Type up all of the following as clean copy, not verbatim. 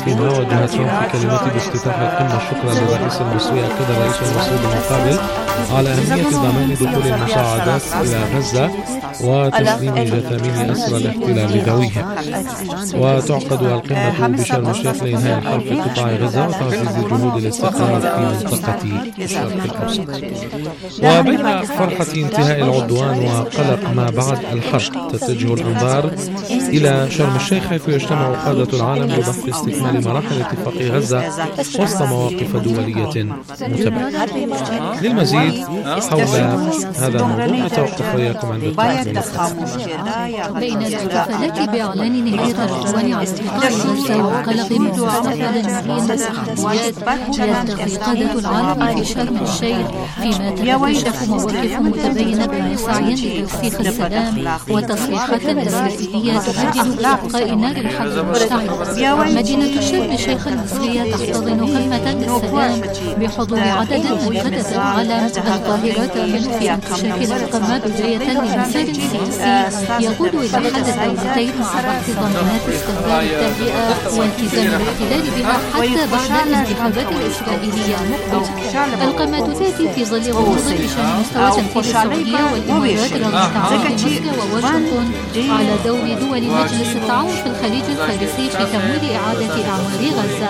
فيما وجه ترامب في كلمته بافتتاح القمة شكرا للرئيس المصري أكد الرئيس المصري بالمقابل على أهمية ضمان دخول المساعدات إلى غزة وتسليم جثامين أسرى الاحتلال لذويهم. وتعقد القمة بشرم الشيخ لإنهاء الحرب في قطاع غزة وتعزيز جهود الاستقرار في منطقة الشرق الأوسط. وبين فرحة انتهاء العدوان وقلق ما بعد الحرب تتجه الأنظار إلى شرم الشيخ حيث يجتمع قادة العالم لبحث استكمال مراحل اتفاق غزة وسط مواقف دولية متباينة. للمزيد حول هذا الموضوع نتوقف وإياكم عند التعليق. بين الاحتفالات بإعلان نهاية العدوان على قطاع غزة وقلق من مستقبل المدينة التحديات يلتقي قادة العالم في شرم الشيخ فيما تتكشف مواقف متباينة بين سعي لترسيخ السلام وتصريحات إسرائيلية تهدد بإبقاء نار الحرب المشتعلة. مدينة شرم الشيخ المصرية تحتضن قمة للسلام بحضور عدد من قادة العالم. القاهرة تأمل في انكشاف القمة بداية لمسار سياسي يقود إلى حل الدولتين مع ضبط ضمانات استخدام التهدئة والتزام الاحتلال بها حتى بعد الانتخابات الإسرائيلية المقبلة. القمة تأتي في ظل غموض بشأن مستوى تنفيذ السعودية والإمارات رغم تعاون مصر وواشنطن على دور دول مجلس التعاون في الخليج الفارسي في تمويل إعادة أعمار غزة.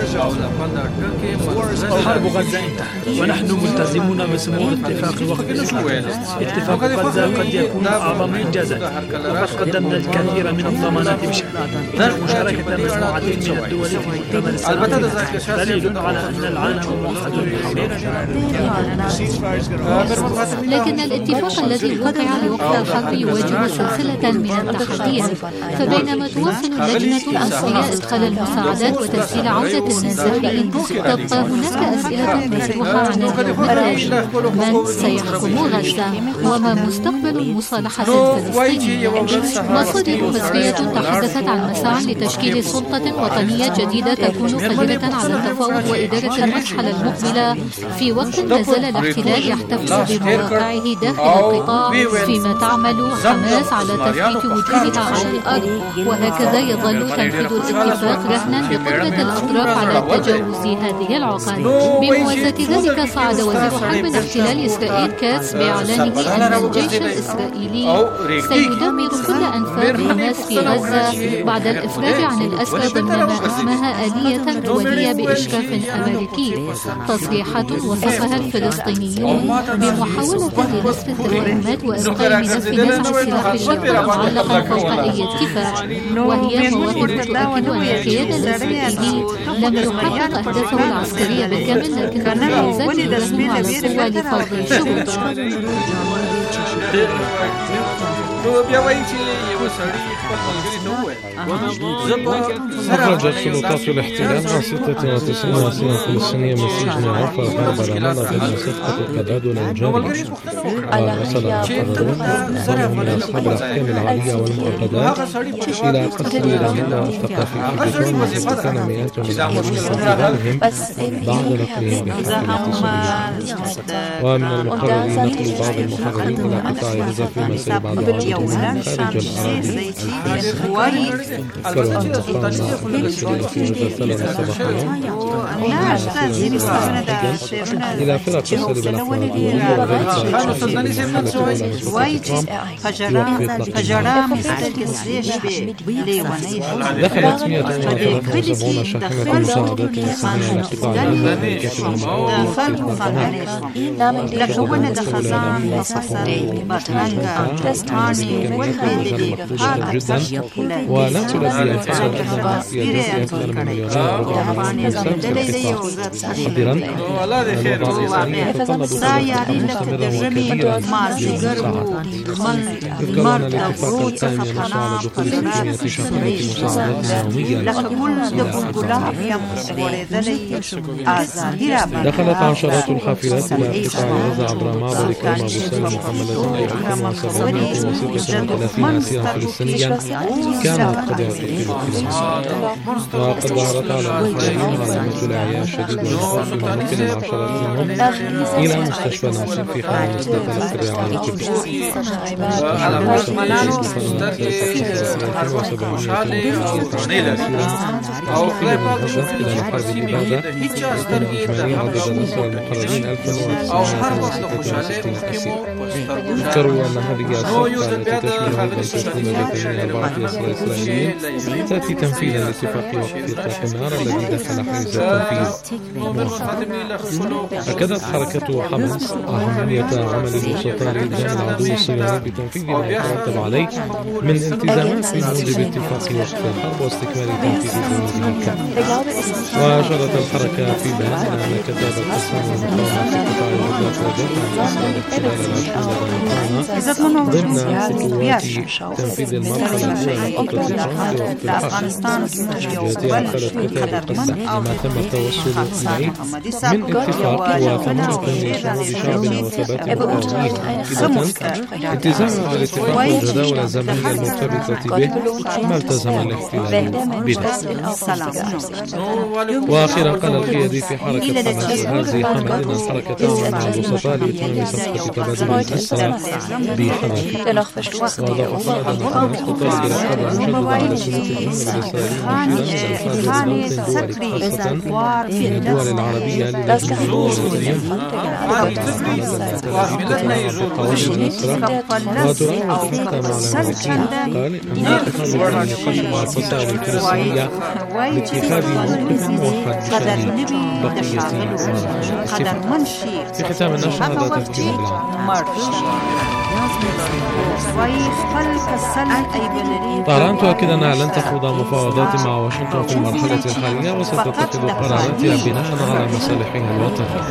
حرب غزة انتهت ونحن ملتزمون بسمو اتفاق وقف الإطلاق. اتفاق غزة قد يكون أعظم إنجازات وقد قدمنا الكثير من الضمانات بشأنه مشاركة مجموعة من الدول في مؤتمر السلام دليل على أن العالم موحد لكن الاتفاق الذي وقع لوقف الحرب يواجه سلسلة من التحديات. فبينما توصل اللجنة المصرية إدخال المساعدات وتسهيل عودة النازحين تبقى هناك أسئلة مفتوحة عن اليوم التالي: من سيحكم غزة؟ وما مستقبل المصالحة الفلسطينية؟ مصادر مصرية تحدثت عن مساع لتشكيل سلطة وطنية جديدة تكون قادرة على التفاوض وإدارة المرحلة المقبلة في وقت ما زال الاحتلال يحتفظ بمواقعه داخل القطاع فيما تعمل حماس على تثبيت وجودها على الأرض. وهكذا يظل تنفيذ الاتفاق رهنا بقدرة الأطراف على تجاوز هذه العقد. بموازاة ذلك صعد وزير حرب الاحتلال إسرائيل كاتس بإعلانه أن الجيش الإسرائيلي سيدمر كل أنفاق حماس في غزة بعد الإفراج عن الأسرى ضمن ما اسمها آلية دولية بإشراف أمريكي. تصريحات وصفها الفلسطينيون بمحاولة لنصف التفاهمات وإبقاء ملف نزع سلاح الشرق معلقا فوق أي اتفاق، وهي مواقف تؤكد أن الكيان الإسرائيلي لم يحقق أهدافه العسكرية بالكامل لكنه لا يزال يراهن على القوة لفرض شروطه. أخرجت سلطات الاحتلال 96 أسيرا فلسطينيا من سجن عرفة غرب رمالة ضمن صفقة التبادل الجارية. وصل مقررون ضمهم من أصحاب الأحكام العالية والمؤبدات إلى قصر رمالة الثقافي في بيتون التي كان مئات من اللاجئين في ظلهم بعد نقلهم بحافلة سوريا. ومن المقرر نقل بعض المحررين إلى قطاع غزة فيما سيبعد عودتهم من خارج الأراضي الفلسطينية. إلى فرق تصل بالأفواه الدولية دخلت 173 شاحنة مساعدات إنسانية إلى قطاع غزة من كافة ولا تلبي الفقر السياسي أكثر من مليونين إنسان في القطاع. محذرا الوضع الإنساني يتطلب تدخلا مستمرا وكبيرا للمساعدات. يذكر أن الاتفاق القائم ينص على دخول 600 شاحنة مساعدات يوميا. دخلت عشرات الحافلات إلى قطاع غزة عبر معبر كرم أبو سالم محملة أي 736 أسيرا فلسطينيا كانت قد اعتقلت في مصر، وقد ظهرت على الإخوانيين علامات الإعياء الشديد والخوف فيما نقل العشرات منهم إلى مستشفى ناصر في خامس لتلقي الرعاية الطبية. إلى الحرب الإبادة يكون إجمالي عدد الأسرى المقررين 1966 أسير. ذكروا أن هذه الصفقة التي تشمل هدم تسليم جثمين 4 أسرى إسرائيليين تأتي تنفيذا لاتفاق وقف إطلاق النار الذي دخل حيز التنفيذ مؤخرا. أكدت حركة حماس أهمية عمل الوسطاء لإلزام العدو الصهيوني بتنفيذ ما يترتب عليه من التزامات بموجب اتفاق وقف الحرب واستكمال تنفيذ بنوده الكامل. وأشارت الحركة في بيان أن كتاب القسام والمقاومة في قطاع غزة رجعت عن إصدار خلال العشرين ضمن خطوات تنفيذ المرحلة الأولى لخطة ترامب لوقف الحرب، التي أعقدت كتاب القسام لما تم التوصل إليه من اتفاق وثمرة لصمود شعبنا وثبات مقاوميه مؤكدة التزامه بالاتفاق والجداول الزمنية المرتبطة به ما التزم الاحتلال به. وأخيرا قال القيادي في حركة حماس غازي حمد أن الحركة تعمل مع الوسطاء لإتمام صفقة تبادل الأسرى بحماس. وأضاف حمد أن حماس تطالب برقابة مشددة على سنة الجنوب الإسرائيلي مشيرا إلى الحاجة لموت دول خاصة من الدول العربية للجنوب السوري وتراود الحكام على موقعها. قال أنها تحاول النقاش مع الفصائل الفلسطينية لاتخاذ موقف موحد بشأن بقية الاتفاق. في ختام النشر هذا تفكير بالعام. طهران تؤكد أنها لن تخوض مفاوضات مع واشنطن في المرحلة الحالية وستتخذ قراراتها بناء على مصالحها الوطنية.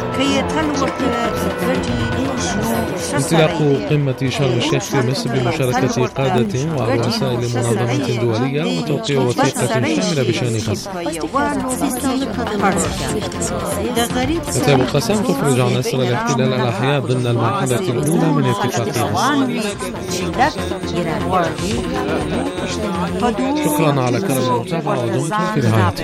انطلاق قمة شرم الشيخ في مصر بمشاركة قادة ورؤساء لمنظمات دولية وتوقيع وثيقة شاملة بشأن غزة. كتاب القسام تخرج عن أسر الاحتلال الأحياء ضمن المرحلة الأولى من اتفاق غزة. شكرا على كرم المتابعة ودمتم في رعاية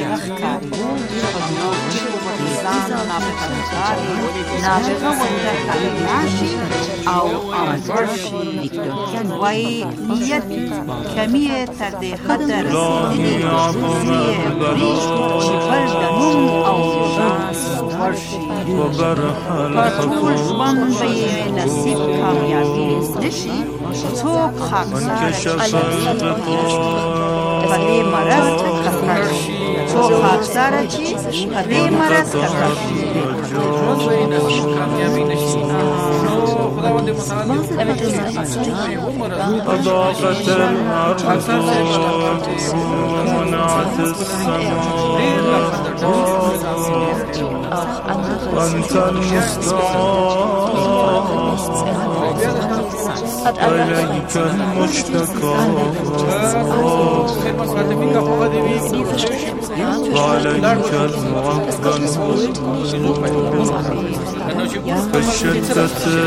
أضاقت الأرض ومنعت السماء أنت المستعان إليك المشتكى وعليك المعظم كالشتة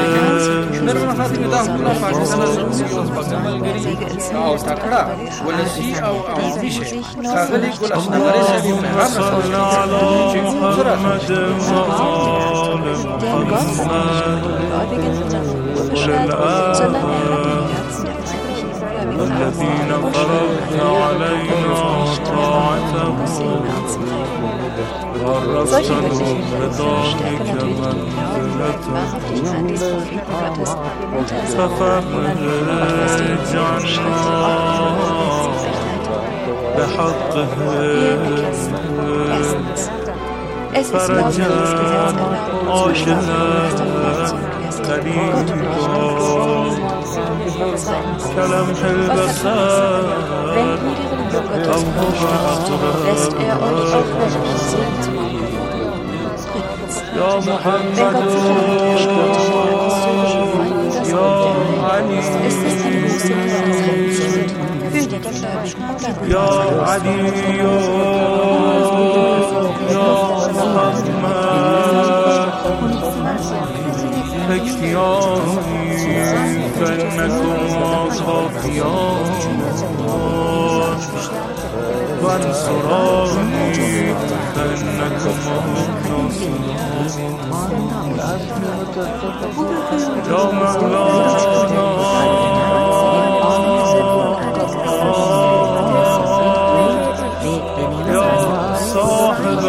صل على محمد وآل محمد الذين فرضت علينا طاعتهم ورثتهم بضاحك منزلتهم ففرج عنا بحقهم فرجا عاشنا قريبا كلمح البصر أو هو أقرب يا محمد يا علي يا علي يا محمد اختياري فإنكم الباقيات وانصراني فإنكم الناصرون يا مولانا يا صاحب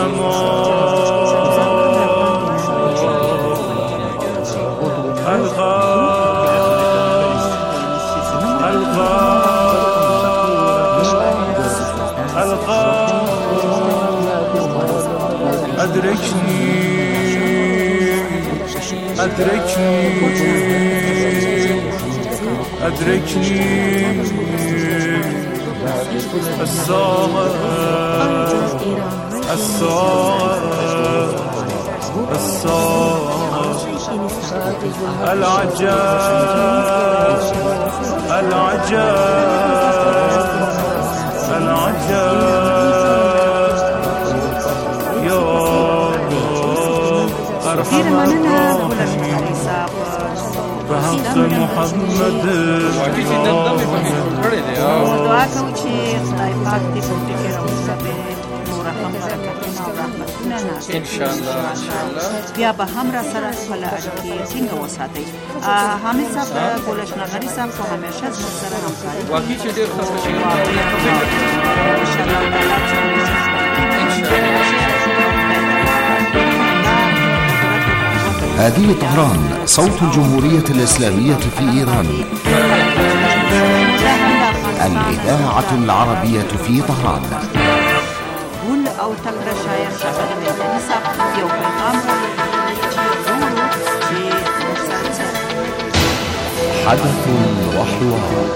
أدركني الساعة بحق محمد دعا کوو چې خدای پاک دې په دې کې راوځي نور هم برکتونه او رحمتونه نازل ان شاء الله بیا به هم را سره خپل اړیکې څنګه وساتئ حامد صاحب ګولش نغري صاحب خو همیشه زموږ سره همکاري واقعي چې ډېر ښه شي ان شاء الله هذه طهران صوت الجمهورية الإسلامية في إيران الإذاعة العربية في طهران ول او تکړه شاعر ښاغلي مهدي صاحب یو پیغام حدث وحوار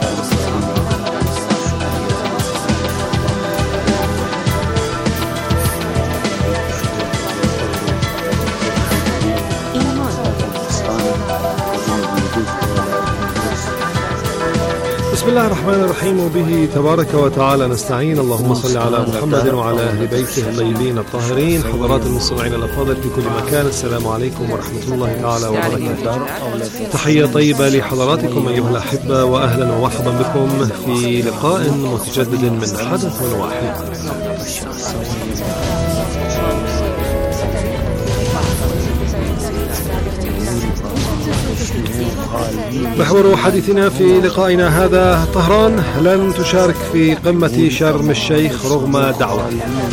بسم الله الرحمن الرحيم وبه تبارك وتعالى نستعين. اللهم صل على محمد وعلى أهل بيته الطيبين الطاهرين. حضرات المستمعين الأفاضل في كل مكان، السلام عليكم ورحمة الله تعالى وبركاته. تحية طيبة لحضراتكم أيها الأحبة، وأهلا ومرحبا بكم في لقاء متجدد من حدث واحد. محور حديثنا في لقائنا هذا: طهران لن تشارك في قمة شرم الشيخ رغم دعوة.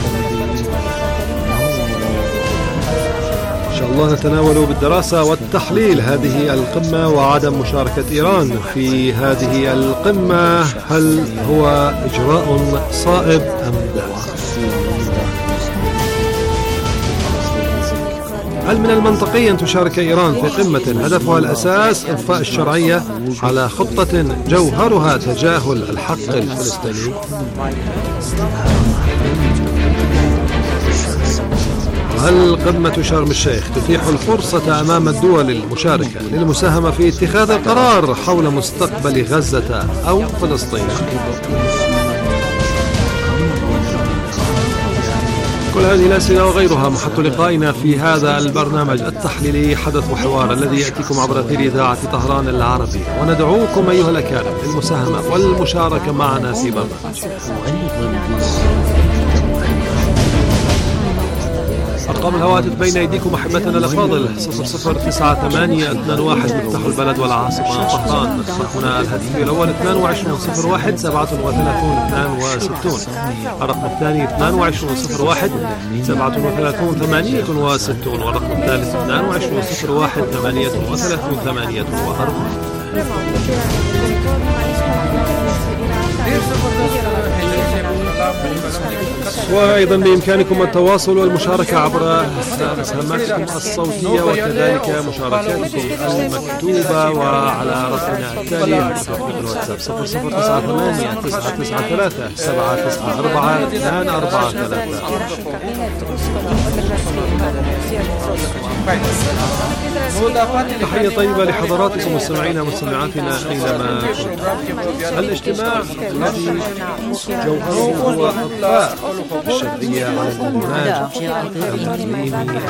إن شاء الله نتناول بالدراسة والتحليل هذه القمة وعدم مشاركة إيران في هذه القمة. هل هو إجراء صائب أم لا؟ هل من المنطقي أن تشارك إيران في قمة هدفها الأساس إضفاء الشرعية على خطة جوهرها تجاهل الحق الفلسطيني؟ هل قمة شرم الشيخ تتيح الفرصة أمام الدول المشاركة للمساهمة في اتخاذ القرار حول مستقبل غزة أو فلسطين؟ كل هذه الأسئلة وغيرها محط لقائنا في هذا البرنامج التحليلي حدث وحوار الذي يأتيكم عبر أثير إذاعة طهران العربية، وندعوكم أيها الأكارم للمساهمة والمشاركة معنا في برنامج. أرقام الهواتف بين أيديكم أحبتنا الأفاضل: 009821 مفتاح البلد والعاصمة طهران. هنا الهاتف الأول 2201 37 62. الرقم الثاني 2201 37 68. والرقم الثالث 2201 38 48. وأيضا بإمكانكم التواصل والمشاركة عبر مساهماتكم الصوتية وكذلك مشاركاتكم المكتوبة، وعلى رقمنا التالي رقم الواتساب 0098 993 794 243. تحية طيبة لحضراتكم مستمعينا ومستمعاتنا أينما كنتم. الاجتماع الذي جوهره هو إطفاء الشرعية على الإنتاج التقليدي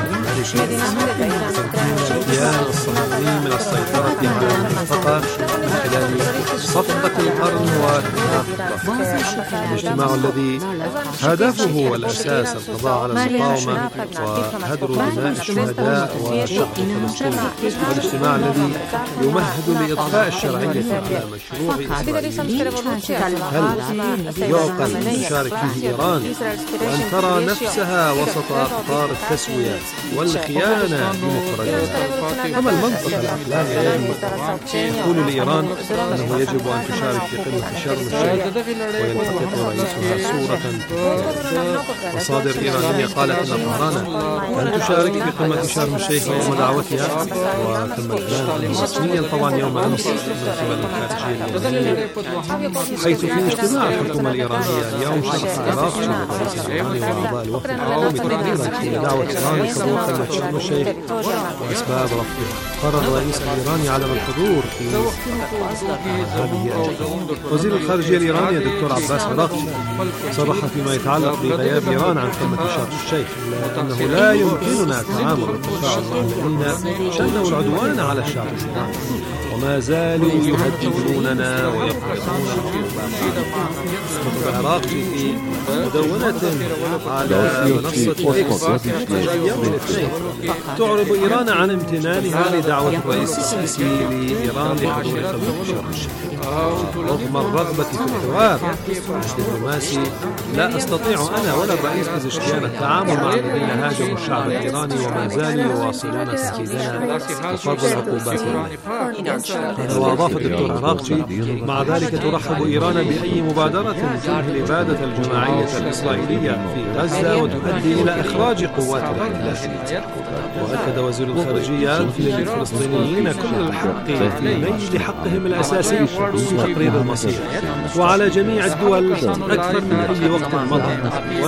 اغتيال الصهيوني من السيطرة على المنطقة من خلال صفقة القرن الاجتماع الذي هدفه والأساس القضاء على المقاومة وهدر دماء الشهداء والشعب الفلسطيني، والاجتماع الذي يمهد لإطفاء الشرعية على مشروع إسرائيل. هل يعقل أن تشارك فيه إيران وأن ترى نفسها وسط أخطار التسوية والخيانة بمفردها؟ أما المنطق العقلاني الذي يقول لإيران أنه يجب أن تشارك في قمة شرم الشيخ ويلتقط رئيسها صورة مصادر إيرانية قالت أن طهران أن تشارك في قمة شرم الشيخ رغم دعوتها، وتم إعلان رسميا طبعا يوم أمس من قبل الخارجية الإيرانية، حيث في اجتماع الحكومة الإيرانية اليوم شرح العراق الرئيس الإيراني وأعضاء الوفد القومي تقريرا في دعوة إيران لحضور قمة شرم الشيخ وأسباب رفضها. قرر الرئيس الإيراني عدم الحضور في هذه الجلسة. وزير الخارجية الإيراني الدكتور عباس عراقجي صرح فيما يتعلق بغياب إيران عن قمة شرم الشيخ أنه لا يمكننا التعامل والتفاعل مع الذين شنوا العدوان على الشعب الإيراني وما زالوا يهددوننا ويقرضون عراقجي في مدونة على منصة إكس يوم الاثنين تعرب إيران عن امتنانها لدعوة الرئيس السيسي لإيران لحضور قمة شرم الشيخ رغم الرغبة في الحوار الدبلوماسي. لا أستطيع أنا ولا الرئيس بزشكيان التعامل مع الذين هاجموا الشعب الإيراني وما زالوا يواصلون تهديدنا وفرض العقوبات علينا. وأضاف الدكتور عراقجي مع ذلك ترحب إيران بأي مبادرة تنهي الإبادة الجماعية الإسرائيلية في غزة وتؤدي إلى إخراج قوات الاحتلال. وأكد وزير الخارجية للفلسطينيين كل الحق في نيل حقهم الأساسي في تقرير المصير، وعلى جميع الدول أكثر من أي وقت مضى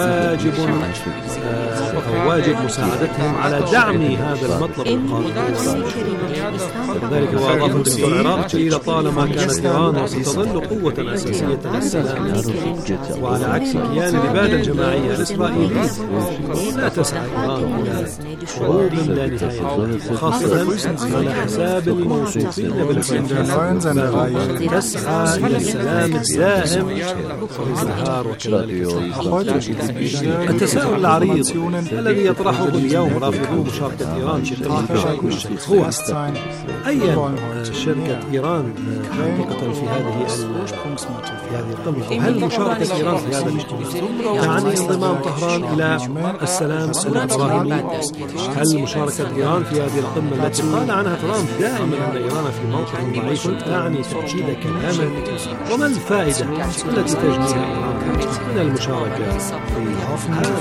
واجب مساعدتهم على دعم هذا المطلب القانوني. وكذلك وأضاف الدكتور عراقجي لطالما كانت إيران وستظل قوة أساسية للسلام وعلى عكس كيان الإبادة الجماعية الإسرائيلية لا تسعى إيران إلى حروب لا نهاية خاصة على حساب الموصوفين بالحرية تسعى إلى السلام الدائم والازدهار. وكذلك التساؤل العريض الذي يطرحه اليوم رافضو مشاركة إيران في قمة شرم الشيخ هو أي شركة إيران حقيقة في هذه القمة؟ هل مشاركة إيران في هذا الاجتماع تعني انضمام طهران إلى السلام الإبراهيمي؟ هل مشاركة إيران في هذه القمة التي قال عنها ترامب دائما أن إيران في موقف ضعيف تعني تأكيد كلامه؟ وما الفائدة التي تجنيها إيران من المشاركة في هذا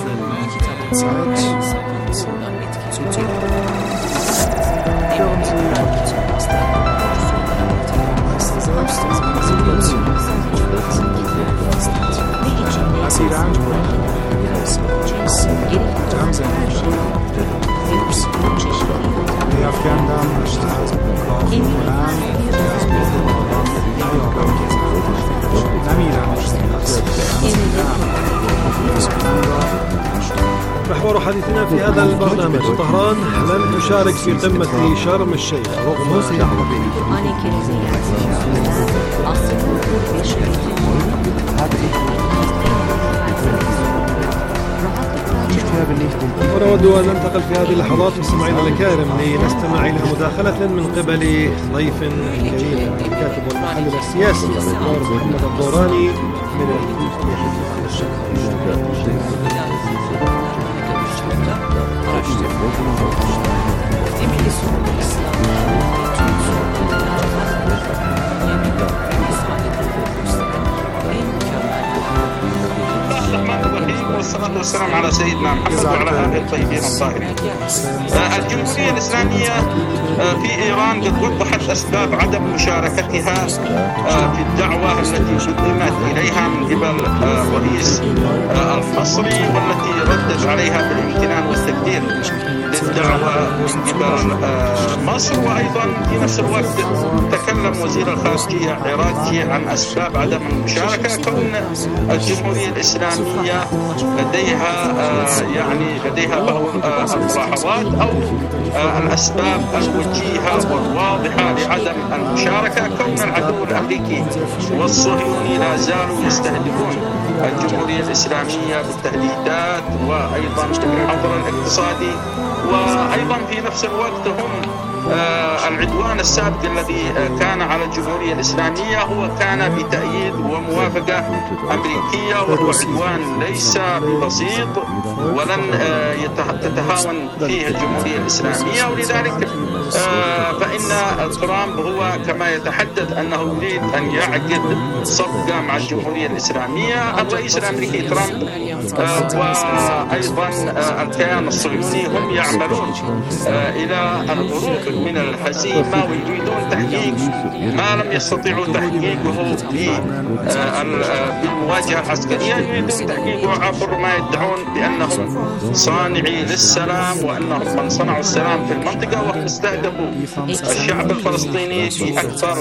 محور حديثنا في هذا البرنامج طهران لن تشارك في قمة شرم الشيخ رغم ونود أن ننتقل في هذه اللحظات مستمعينا الكرام لنستمع إلى مداخلة من قبل ضيف كريم الكاتب والمحلل السياسي الدكتور محمد الدوراني من والصلاة والسلام على سيدنا محمد وعلى آله الطيبين الطاهرين. الجمهورية الإسلامية في إيران قد وضحت أسباب عدم مشاركتها في الدعوة التي قدمت إليها من قبل الرئيس المصري والتي ردت عليها بالامتنان والتقدير للدعوة من قبل مصر. وأيضا في نفس الوقت تكلم وزير الخارجية العراقي عن أسباب عدم المشاركة، كون الجمهورية الإسلامية لديها بعض الملاحظات أو الأسباب الوجيهة والواضحة لعدم المشاركة، كون العدو الأمريكي والصهيوني لا زالوا يستهدفون الجمهورية الإسلامية بالتهديدات وأيضا بالحظر الاقتصادي، وأيضا في نفس الوقت هم العدوان السابق الذي كان على الجمهورية الإسلامية هو كان بتأييد وموافقة أمريكية، وهو عدوان ليس بسيط ولن تتهاون فيه الجمهورية الإسلامية. ولذلك فإن ترامب هو كما يتحدث أنه يريد أن يعقد صفقة مع الجمهورية الإسلامية. الرئيس الأمريكي ترامب وأيضا الكيان الصهيوني هم يعملون إلى الهروب من الهزيمة ويريدون تحقيق ما لم يستطيعوا تحقيقه بالمواجهة العسكرية، يريدون تحقيقه عبر ما يدعون بأنهم صانعي للسلام وأنهم من صنعوا السلام في المنطقة، وهم استهدفوا الشعب الفلسطيني في أكثر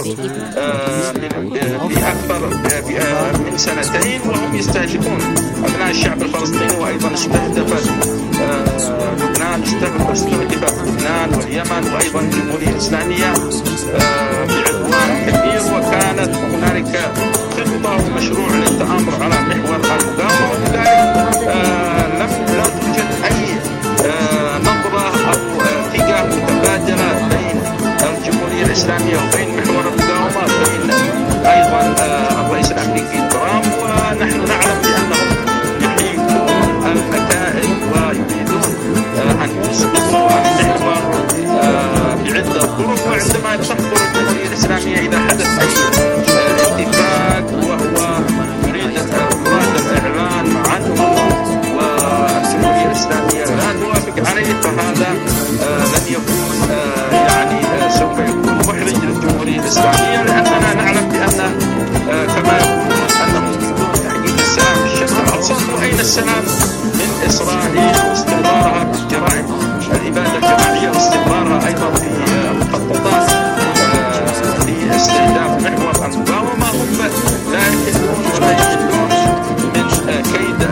من سنتين، وهم يستهدفون أبناء الشعب الفلسطيني. وأيضا استهدفت لبنان، استهدفت لبنان واليمن وأيضا الجمهورية الإسلامية بعدوان كبير، وكانت هنالك خطة ومشروع للتآمر على محور المقاومة. ولذلك لم توجد أي نظرة أو ثقة متبادلة بين الجمهورية الإسلامية وبين محور المقاومة بين أيضا الرئيس الأمريكي ترامب. ونحن نعلم بأنهم يحيكون المكائد ويريدون أن يسقطوا المحور بعدة طرق. وعندما تحضر الجمهورية الإسلامية إذا حدث أي اتفاق وهو يريد الإعلان عنه والجمهورية الإسلامية لا توافق عليه، فهذا لن يكون سوف يكون محرج للجمهورية الإسلامية، لأننا نعلم بأن كما يقولون أنهم يريدون تحقيق السلام في الشرق الأوسط. وأين السلام من إسرائيل واستمرارها بالجرائم الإبادة الجماعية واستمرارها أيضا في مخططات لاستهداف محور المقاومة. هم لا يحلون ولا يحلون من كيد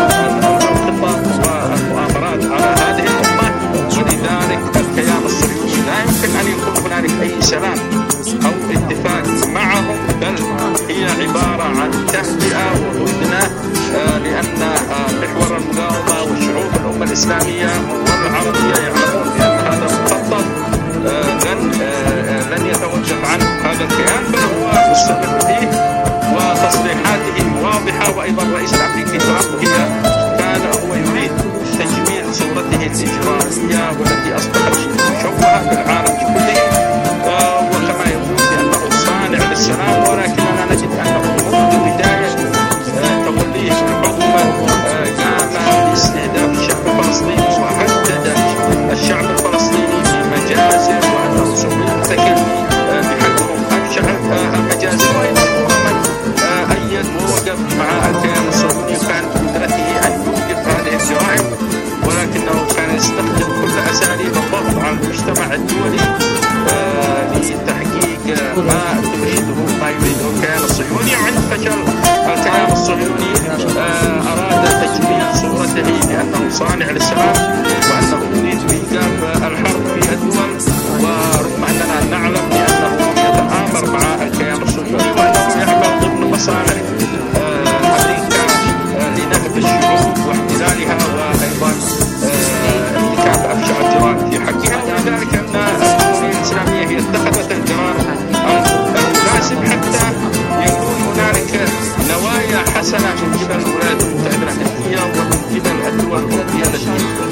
الخطط والمؤامرات على هذه الأمة. ولذلك الكيان الصهيوني لا يمكن أن يكون هنالك أي سلام أو اتفاق معهم، بل هي عبارة عن تهدئة وهدنة، لأن محور المقاومة وشعوب الأمة الإسلامية والعربية يعلمون بأن هذا مخطط لن يتوقف عنه هذا الكيان، بل هو مستمر فيه وتصريحاته واضحة. وأيضا الرئيس الأمريكي ترامب كان هو يريد تجميل صورته الإجرامية والتي أصبحت مشوهة بالعالم كله، وكما يقول بأنه صانع للسلام. ولكننا نجد أنه منذ بداية توليه الحكومة قام باستهداف الشعب الفلسطيني وهدد الشعب الفلسطيني بمجازر، وأنه سوف يرتكب بحقهم أبشع المجازر. وأيضا هو من أيد ووقف مع الكيان الصهيوني، كان بقدرته أن يوقف هذه الجرائم، ولكنه كان يستخدم كل أساليب الضغط على المجتمع الدولي لتحقيق ما يريده الكيان الصهيوني. وعند فشل الكيان الصهيوني أراد تجميل صورته بأنه صانع للسلام وأنه يريد إيقاف الحرب في الدول، ورغم أننا نعلم بأنه يتآمر مع الكيان الصهيوني وأنه يعمل ضمن مصالح أمريكا لنهب الشعوب واحتلالها وأيضا ارتكاب أبشع الجرائم في حقها. ولذلك أن الجمهورية الإسلامية هي اتخذت القرار المناسب حتى يكون هنالك نوايا حسنة من قبل الولايات المتحدة الأمريكية ومن قبل الدول الأوروبية التي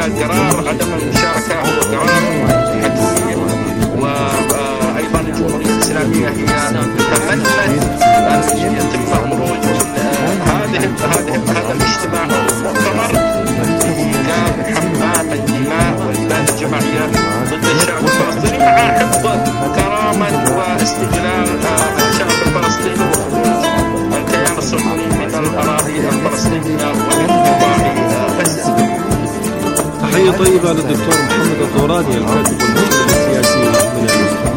قرار عدم المشاركة هو قرار حتمي، وأيضا الجمهورية الإسلامية هي تمنت أن يتم خروج هذا الاجتماع أو المؤتمر بإيقاف حمام الدماء والإبادة الجماعية ضد الشعب الفلسطيني مع حفظ كرامة واستقلال الشعب الفلسطيني وخروج الكيان الصهيوني من الأراضي الفلسطينية ومن قطاع غزة. تحية طيبة للدكتور محمد الدوراني الكاتب والمحلل السياسي من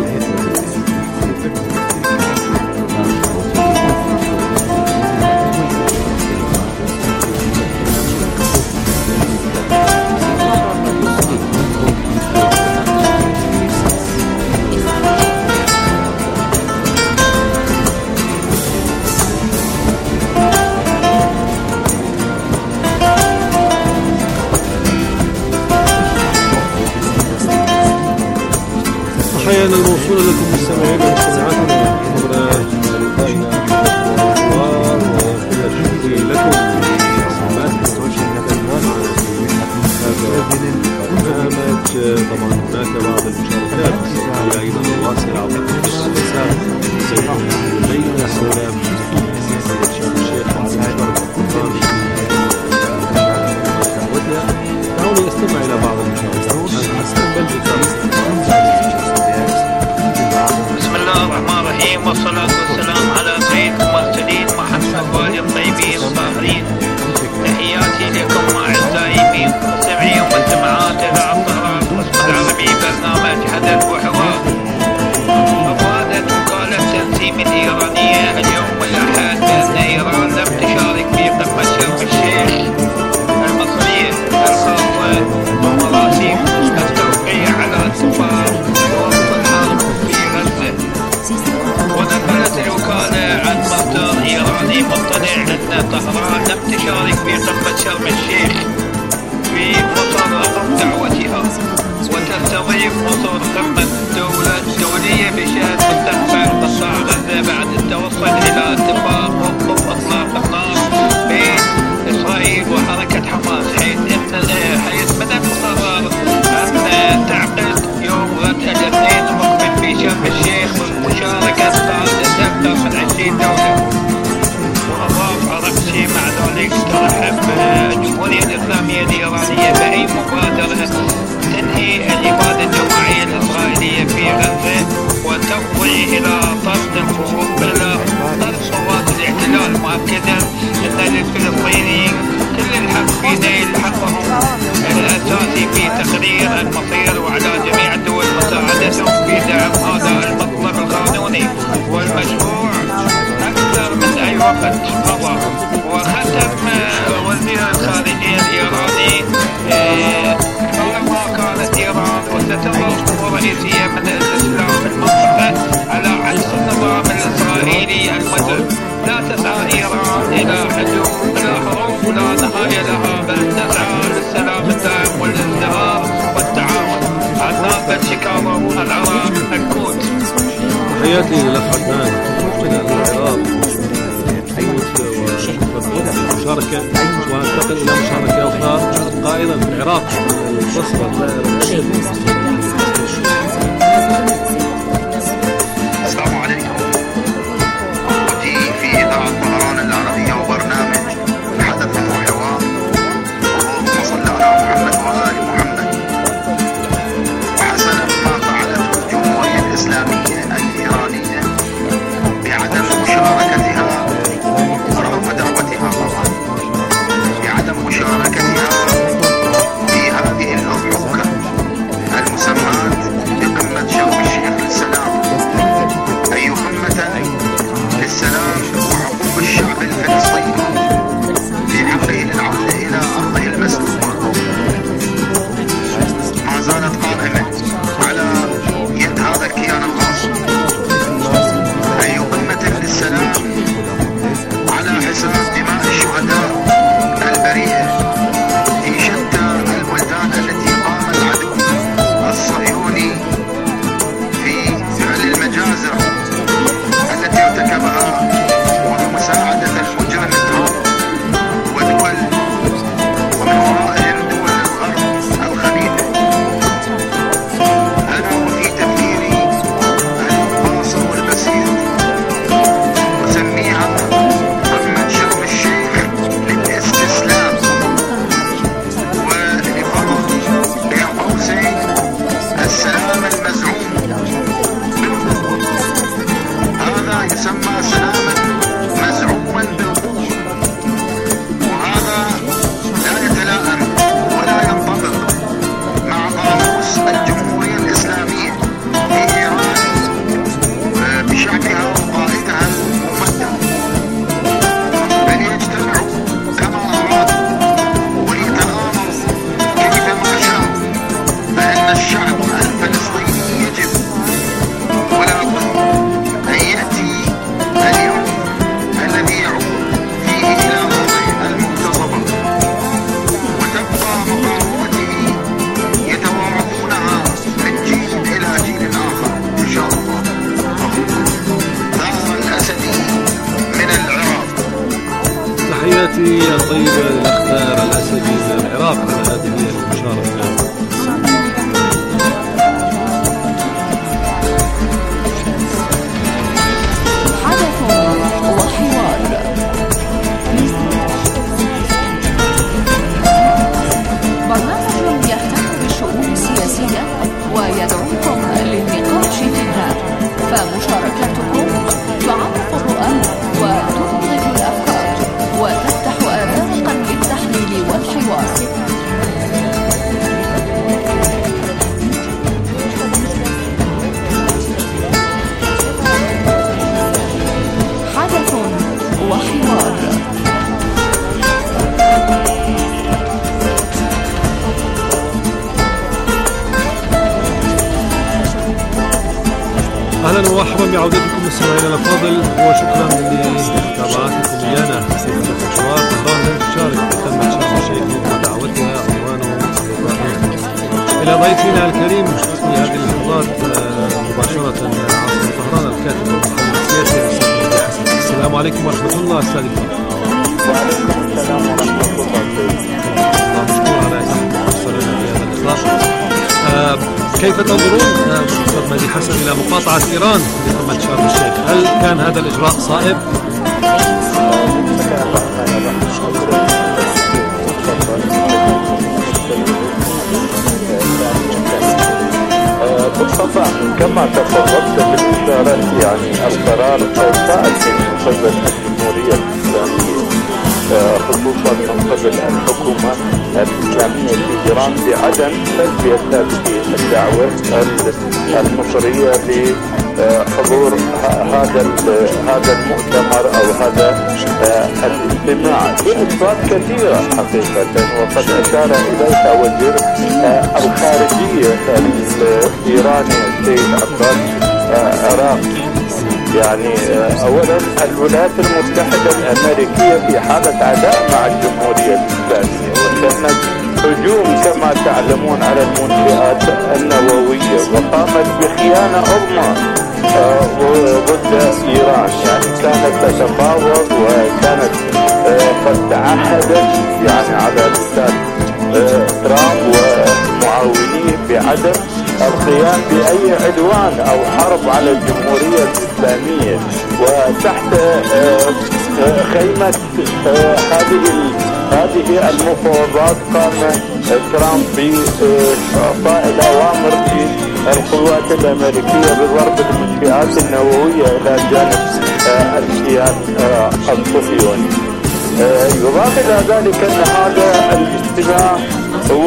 تحية الموصولة لكم مستمعين ومستمعاتنا عبر لقائنا وكل الشكر لكم في حسابات السوشيال ميديا. هذا البرنامج طبعا هناك بعض المشاركات هي أيضا تواصل عبر الواتساب بين السلام الشيخ دعوني استمع إلى بعض المشاركات. بسم الله الرحمن الرحيم، والصلاة والسلام على سيد المرسلين محمد وآل الطيبين الطاهرين. تحياتي لكم أعزائي مستمعي ومستمعات إذاعة الطهران القسم العربي برنامج حدث وحوار. أفادت وكالة تنظيم الإيرانية اليوم الأحد بأن إيران لم تشارك في قمة شرم الشيخ المصرية الخاصة بمراسم التوقيع على اتفاق وقف الحرب في غزة. ونقلت الوكالة عن مصدر إيراني مطلع أن طهران لم تشارك في قمة شرم الشيخ في مصر رغم دعوتها، وتستضيف مصر قمة دولية بشأن مستقبل قطاع غزة بعد التوصل إلى اتفاق وقف إطلاق النار بين إسرائيل وحركة حماس، حيث من المقرر أن تعقد يوم غد الاثنين المقبل في شرم الشيخ بمشاركة أكثر من 20 دولة. وأضاف عرقشي مع ذلك ترحب الجمهورية الإسلامية الإيرانية بأي مبادرة تنهي الإبادة الجماعية الإسرائيلية في غزة وتفضي إلى طرد الخروج إلى طرد قوات الاحتلال، مؤكدا أن للفلسطينيين كل الحق في نيل حقهم الأساسي في تقرير المصير، وعلى جميع الدول مساعدتهم في دعم هذا المطلب القانوني والمشروع أكثر من أي وقت مضى. وختم وزير الخارجية الإيراني طالما كانت إيران وستظل قوة رئيسية من الإسلام في المنطقة على عكس النظام الإسرائيلي المدن، لا تسعى إيران إلى حروب لا نهاية لها، بل تسعى للسلام الدائم والازدهار والتعاون. عدنان بن شيكابو، العراق، الكوت. تحياتي للأخ عدنان من العراق المشاركة، وانتقل إلى مشاركة أخرى قائلا في العراق السلام عليكم. أخوتي في إذاعة طهران العربية وبرنامج حدث وحوار. اللهم صل على محمد وآل محمد. وحسنا ما فعلته الجمهورية الإسلامية الإيرانية بعدم مشاركتها رغم دعوتها طبعا، بعدم مشاركتها في هذه الأضحوكة أهلا ومرحبا بعودتكم مستمعينا الأفاضل، وشكرا لمتابعتكم إيانا في هذا المشوار. طهران لن تشارك تم شرم الشيخ مع دعوتها عنوانه إلى ضيفنا الكريم في هذه اللحظات مباشرة عاصمة طهران الكاتب والمحلل السياسي الأستاذ مهدي حسن. السلام عليكم ورحمة الله أستاذ. وعليكم السلام ورحمة الله. الله مشكور على إتاحة الفرصة لنا في هذا اللقاء. كيف تنظرون أستاذ مهدي حسن إلى مقاطعة إيران لقمة شرم الشيخ؟ هل كان هذا الإجراء صائب؟ بالطبع كما تفضلت بالإشارة يعني القرار صائب من قبل الجمهورية الإسلامية، خصوصا من قبل الحكومة الإسلامية في إيران بعدم تلبية هذه الدعوة المصرية لحضور هذا المؤتمر أو هذا الاجتماع لأسباب كثيرة حقيقة، وقد أشار إليها وزير الخارجية الإيراني السيد عباس عراقي. يعني أولا الولايات المتحدة الأمريكية في حالة عداء مع الجمهورية الإسلامية، وشنت هجوم كما تعلمون على المنشآت النووية، وقامت بخيانة عظمى ضد إيران. يعني كانت تتفاوض وكانت قد تعهدت يعني على لسان ترامب ومعاونيه بعدم القيام بأي عدوان أو حرب على الجمهورية الإسلامية، وتحت خيمة هذه المفاوضات قام ترامب بإعطاء الأوامر للقوات الأمريكية بضرب المنشآت النووية إلى جانب الكيان الصهيوني. يضاف إلى ذلك أن هذا الاجتماع هو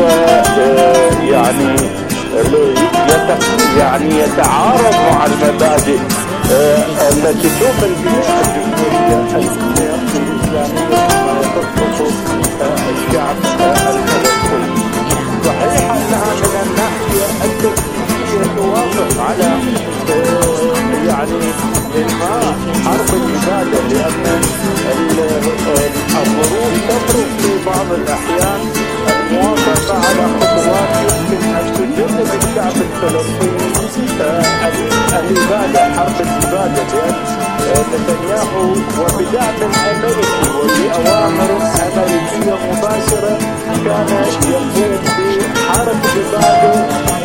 يعني يتعارض مع المبادئ التي تؤمن بها الجمهورية الإسلامية فيما يخص الشعب الفلسطيني. صحيح أنها من الناحية التكتيكية توافق على يعني إنهاء حرب الإبادة، لأن الظروف تفرض في بعض الأحيان الموافقة على خطوات يمكن أن تجنب الشعب الفلسطيني الإبادة، حرب الإبادة، لأن نتنياهو وبدعم أمريكي وبأوامر أمريكية مباشرة كان يقوم بحرب إبادة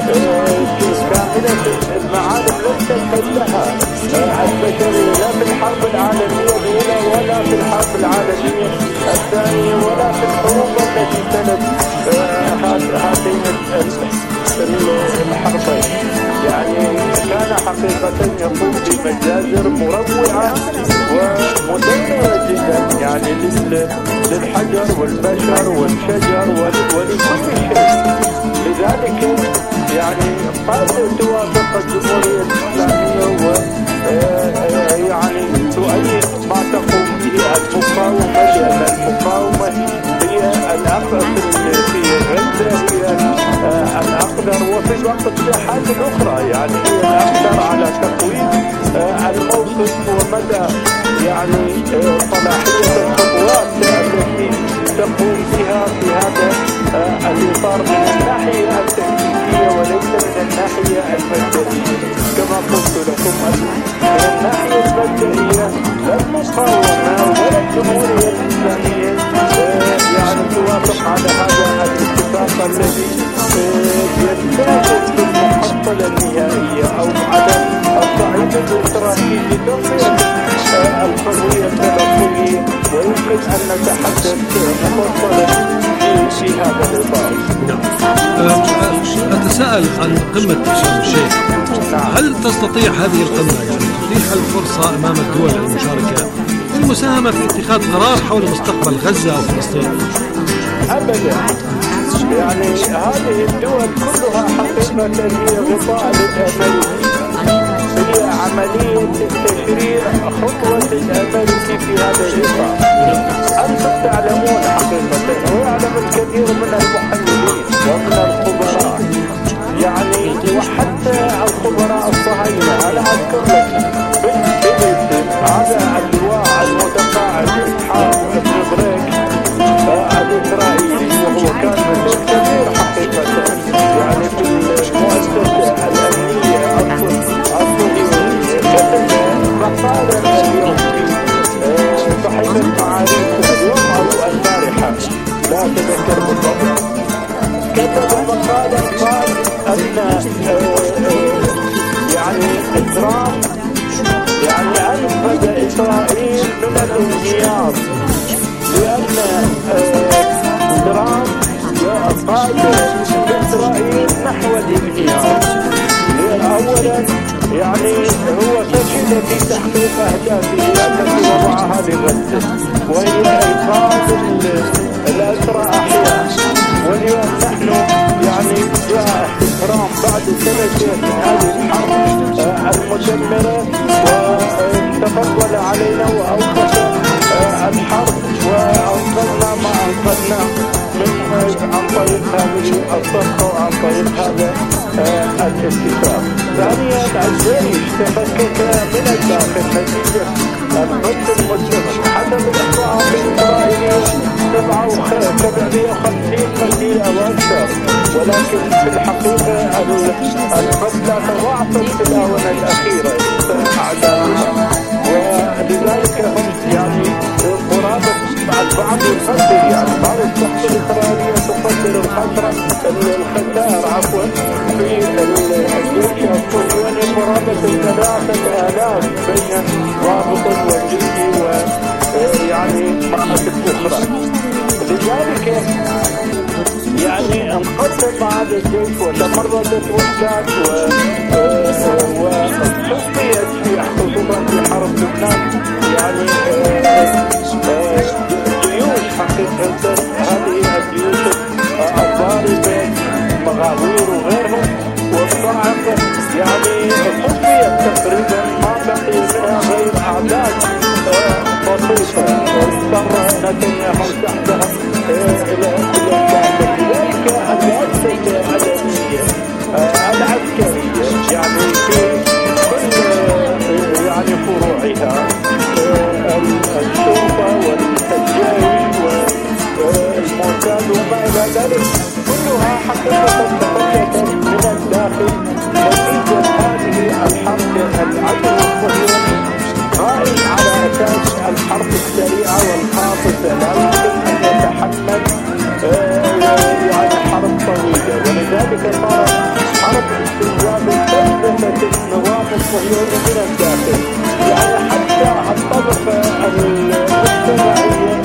كاملة المعالم لم تشهد لها البشرية لا في الحرب العالمية الأولى ولا في الحرب العالمية الثانية ولا في الحروب التي تلت هاتين الحربين. يعني كان حقيقة يقوم بمجازر مروعة ومدمرة جدا يعني للحجر والبشر والشجر ولكل شيء. لذلك يعني قد توافق الجمهورية الإسلامية ويعني تؤيد ما تقوم به المقاومة، لأن المقاومة هي الأقدر في غزة، هي الأقدر وفي الوقت في حاجة أخرى يعني هي الأقدر على تقويم الموقف ومدى يعني صلاحية الخطوات التي تقوم بها في هذا الإطار من الناحية التكتيكية وليس من الناحية المبدئية. كما قلت لكم من الناحية المبدئية لا المقاومة ولا الجمهورية الإسلامية يعني توافق على هذا الاتفاق الذي يتناسب بالمحصلة النهائية أو على الصعيد الاستراتيجي تنظيم القضية الفلسطينية، ويمكن أن نتحدث مفصلا في هذا الإطار. أتساءل عن قمة شرم الشيخ، هل تستطيع هذه القمة يعني تتيح الفرصة أمام الدول المشاركة للمساهمة في اتخاذ قرار حول مستقبل غزة أو فلسطين؟ أبدا، يعني هذه الدول كلها حقيقة هي غطاء للأمريكي، هي عملية تشريع خطوة الأمريكي في هذا الإطار. أنتم تعلمون حقيقة ويعلم الكثير من المحللين ومن الخبراء يعني وحتى الخبراء الصهاينة. أنا أذكر فعلا يعني هو فشل في تحقيق أهدافه التي وضعها لغزة، وهي إنقاذ الأسرى أحياء. واليوم نحن يعني جاء ترامب بعد سنتين من هذه الحرب المدمرة وتفضل علينا وأوقف الحرب وأنقذنا ما أنقذنا عن طريق هذه الصفقة وعن طريق هذا الاتفاق. ثانيا الجيش تفكك من الداخل نتيجة الرد المتفق حسب الإحصاءات الإسرائيلية 750 قتيل أو أكثر، ولكن في الحقيقة القتلى تضاعفت في الآونة الأخيرة أعدادها، ولذلك هم يعني قرابة البعض يقدر يعني بعض الصحف الإسرائيلية تقدر الخسائر في الجيش الصهيوني قرابة 3000 بين رابط وجيشي ويعني مقاصد أخرى. لذلك يعني انقسم هذا الجيش وتمردت وحدات وحصيت في خصوصا في حرب لبنان يعني جيوش حقيقة هذه الجيوش الضاربة مغاوير وغيرهم والصاعقة يعني حصيت تقريبا ما بقي منها غير أعداد بسيطة واضطر نتنياهو تحتها إلى الداخل. لذلك المؤسسة الأمنية العسكرية يعني في كل يعني فروعها الشرطة والجيش والموساد وما إلى ذلك كلها حقيقة تفككت من الداخل نتيجة هذه الحرب العدو الصهيوني قائم على أساس الحرب السريعة والقاصفة لا يمكن أن يتحمل يعني حرب طويلة، ولذلك صارت حرب استنزاف فلسفة النظام الصهيوني من الداخل يعني حتى الطبقة المجتمعية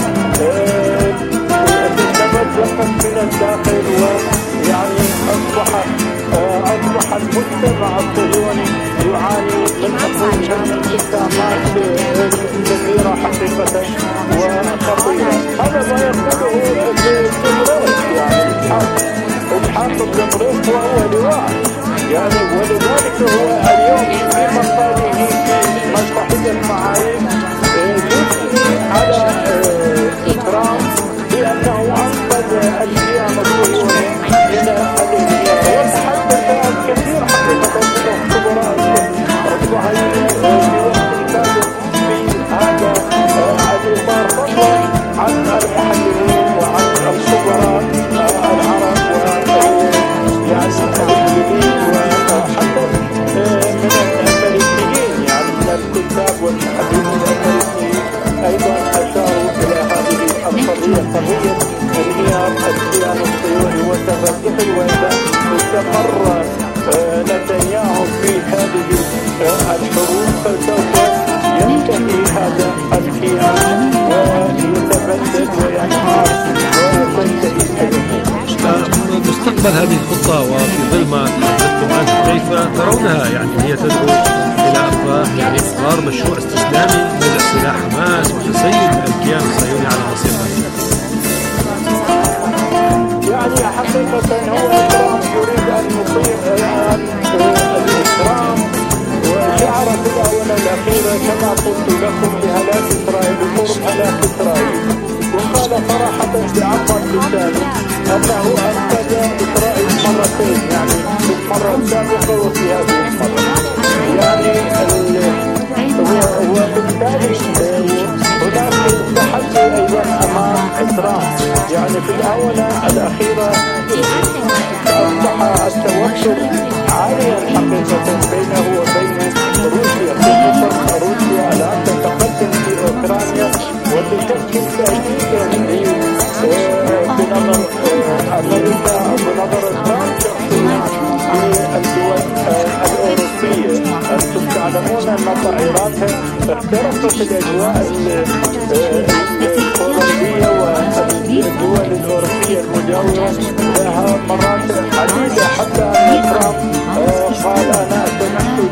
تتمزقت من الداخل ويعني أصبح المجتمع الصهيوني يعاني من انقسامات كثيرة حقيقة وخطيرة. هذا ما يقوله الجمهورية يعني إسحاق الجمهورية وهو لواء يعني، ولذلك هو اليوم في مقاله في مسرحية المعارك يثني على ترامب بأنه أنقذ الكيان الصهيوني من الانهيار، وتحدث الكثير حقيقة من الخبراء الصهاينة في وقت سابق في هذا الإطار فضلا عن المحللين وعن الخبراء العرب ويعني المسلمين وحتى من الأمريكيين يعني من الكتاب والمحللين الأمريكيين أيضا أشاروا إلى هذه قضية انهيار الكيان الصهيوني وتفككه، وإذا استمر نتنياهو في هذه الحروب فسوف ينتهي هذا الكيان ويتبدد وينهار وتنتهي. مستقبل هذه الخطة وفي ظل ما تحدثتم عنه كيف ترونها؟ يعني هي تدعو إلى إقرار مشروع استسلامي نزع سلاح حماس وتسيد الكيان الصهيوني على مصيره. يعني حقيقة هو ترامب يريد أن يصير الإكرام وشعر في الآونة الأخيرة كما قلت لكم بهلاك إسرائيل بقرب هلاك إسرائيل، وقال صراحة بعبر لسانه أنه أنقذ إسرائيل مرتين يعني في المرة السابقة وفي هذه المرة يعني وبالتالي هناك تحدي أيضا أمام ترامب يعني في الآونة الأخيرة أصبح التوتر عاليا حقيقة بينه وبين روسيا، خصوصا روسيا الآن تتقدم في أوكرانيا وتشكل تهديدا بنظر أمريكا بنظر ترامب شخصيا للدول الأوروبية. أنتم تعلمون أن طائراتها اخترقت الأجواء الكولومبية والدول الأوروبية المجاورة لها مرات عديدة، حتى أن ترامب قال أنا سمحت